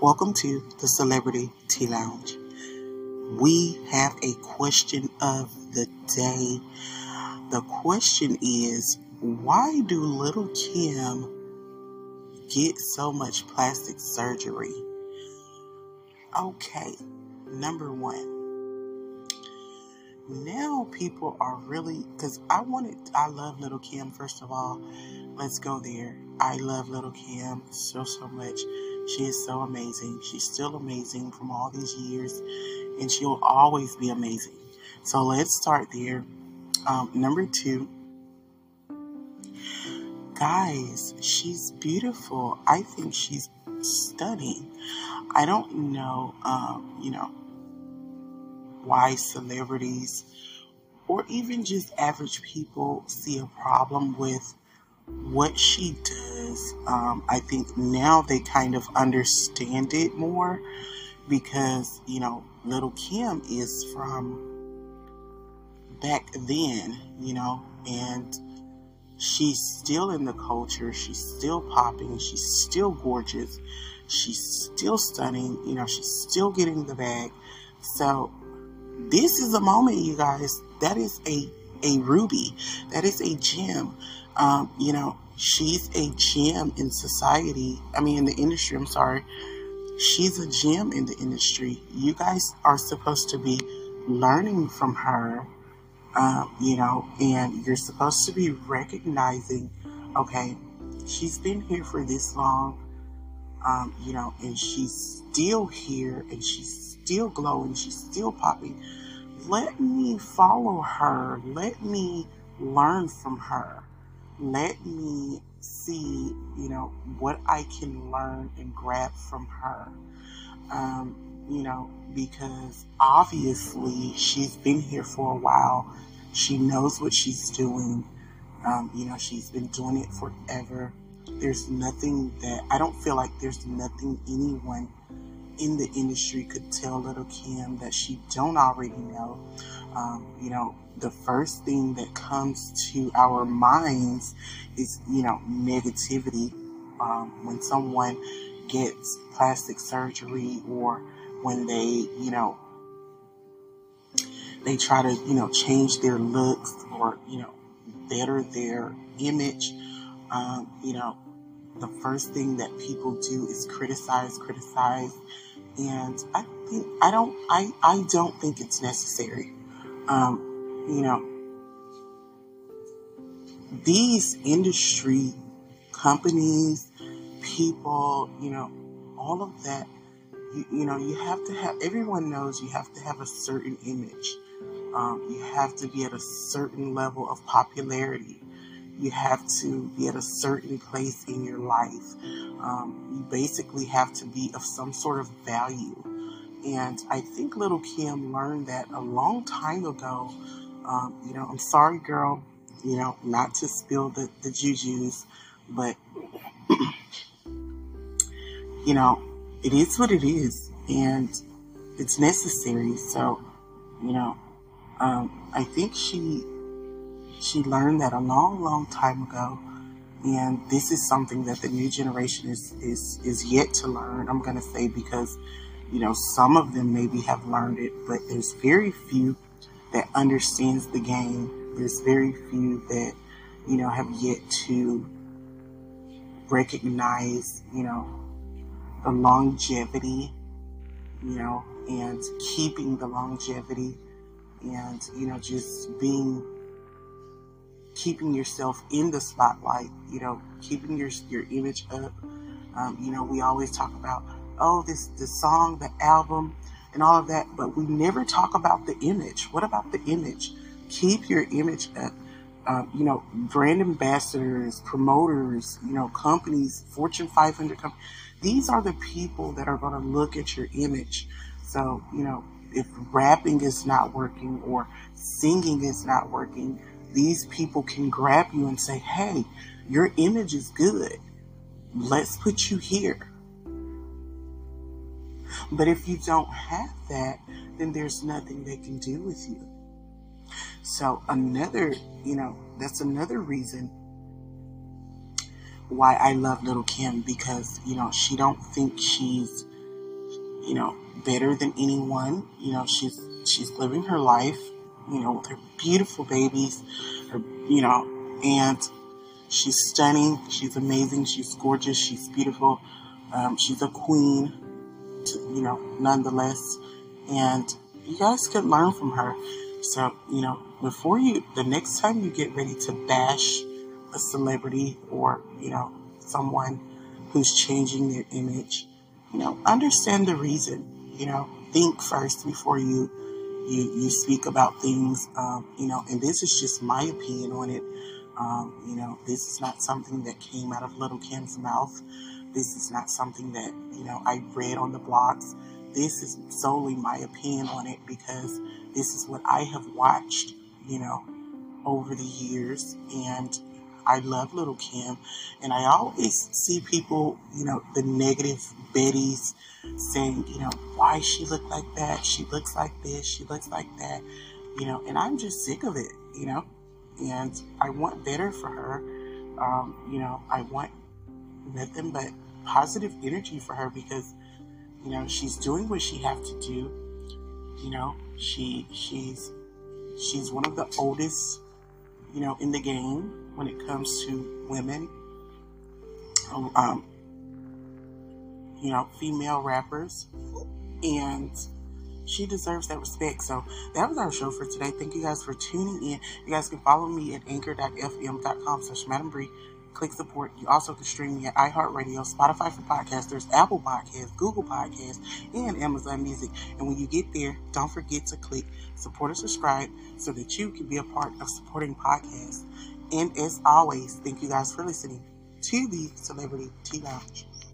Welcome to the Celebrity Tea Lounge. We have a question of the day. The question is, why do Little Kim get so much plastic surgery? Okay, number one. Now people are really, because I love Little Kim, first of all. Let's go there. I love Little Kim so much. She is so amazing. She's still amazing from all these years, and she'll always be amazing. So let's start there. Number two, guys, she's beautiful. I think she's stunning. I don't know, why celebrities or even just average people see a problem with what she does. I think now they kind of understand it more because, Little Kim is from back then, and she's still in the culture. She's still popping. She's still gorgeous. She's still stunning. She's still getting the bag. So this is a moment, you guys. That is a ruby. That is a gem. She's a gem in society. In the industry, I'm sorry. She's a gem in the industry. You guys are supposed to be learning from her, and you're supposed to be recognizing, okay, she's been here for this long, and she's still here, and she's still glowing, she's still popping. Let me follow her. Let me learn from her. Let me see, what I can learn and grab from her. Because obviously she's been here for a while. She knows what she's doing. She's been doing it forever. I don't feel like there's nothing anyone in the industry could tell Little Kim that she don't already know. The first thing that comes to our minds is, negativity. When someone gets plastic surgery, or when they try to, change their looks, or, better their image, the first thing that people do is criticize, and I don't think it's necessary. These industry companies, people, all of that, you have to have, everyone knows you have to have a certain image. You have to be at a certain level of popularity. You have to be at a certain place in your life. You basically have to be of some sort of value. And I think Little Kim learned that a long time ago. I'm sorry, girl, not to spill the jujus, but, it is what it is, and it's necessary. So, I think she learned that a long time ago, and this is something that the new generation is yet to learn. I'm going to say, because, some of them maybe have learned it, but there's very few that understands the game. There's very few that, have yet to recognize, the longevity, and keeping the longevity, and, just keeping yourself in the spotlight, keeping your image up. We always talk about, the song, the album, and all of that, but we never talk about the image. What about the image? Keep your image up. Brand ambassadors, promoters, companies, Fortune 500 companies. These are the people that are going to look at your image. So, if rapping is not working or singing is not working, these people can grab you and say, hey, your image is good. Let's put you here. But if you don't have that, then there's nothing they can do with you. So that's another reason why I love Little Kim, because, she don't think she's better than anyone. She's living her life, with her beautiful babies, her, and she's stunning. She's amazing. She's gorgeous. She's beautiful. She's a queen, nonetheless. And you guys could learn from her. So, the next time you get ready to bash a celebrity or, someone who's changing their image, understand the reason, think first before you speak about things, and this is just my opinion on it. This is not something that came out of Little Kim's mouth. This is not something that, I read on the blogs. This is solely my opinion on it because this is what I have watched, over the years. And I love Little Kim. And I always see people, the negative Bettys saying, why she look like that? She looks like this. She looks like that. And I'm just sick of it, and I want better for her. I want nothing but positive energy for her because, she's doing what she has to do. She's one of the oldest, in the game when it comes to women, female rappers, and she deserves that respect. So that was our show for today. Thank you guys for tuning in. You guys can follow me at anchor.fm.com/MadamBree. Click support. You also can stream me at iHeartRadio, Spotify for podcasters, Apple Podcasts, Google Podcasts, and Amazon Music. And when you get there, don't forget to click support or subscribe so that you can be a part of supporting podcasts. And as always, thank you guys for listening to the Celebrity Tea Lounge.